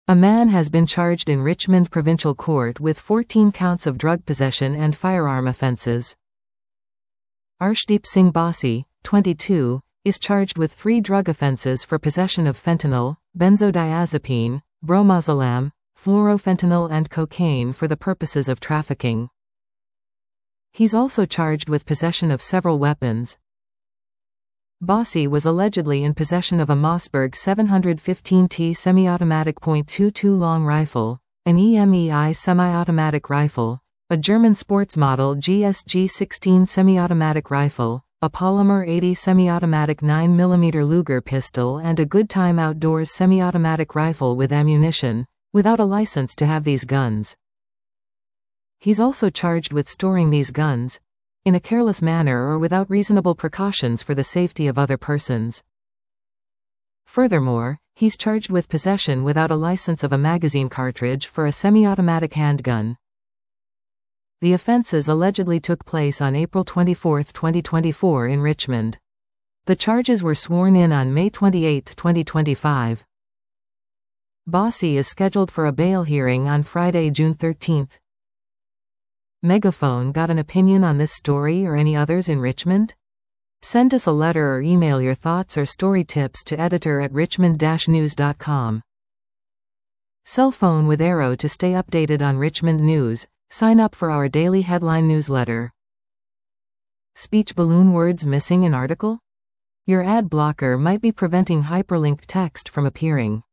A man has been charged in Richmond Provincial Court with 14 counts of drug possession and firearm offences. Arshdeep Singh Bassi, 22, is charged with 3 drug offences for possession of fentanyl, benzodiazepine, bromozolam, fluorofentanyl and cocaine for the purposes of trafficking. He's also charged with possession of several weapons. Bassi was allegedly in possession of a Mossberg 715T semi-automatic .22 long rifle, an EMEI semi-automatic rifle, a German sports model GSG-16 semi-automatic rifle, a Polymer 80 semi-automatic 9mm Luger pistol and a Goodtime Outdoors semi-automatic rifle with ammunition, without a license to have these guns. He's also charged with storing these guns in a careless manner or without reasonable precautions for the safety of other persons. Furthermore, he's charged with possession without a license of a magazine cartridge for a semi-automatic handgun. The offences allegedly took place on April 24, 2024 in Richmond. The charges were sworn in on May 28, 2025. Bassi is scheduled for a bail hearing on Friday, June 13. Megaphone got an opinion on this story or any others in Richmond? Send us a letter or email your thoughts or story tips to editor@richmond-news.com. Cell phone with Arrow to stay updated on Richmond news. Sign up for our daily headline newsletter. Speech balloon words missing in article? Your ad blocker might be preventing hyperlinked text from appearing.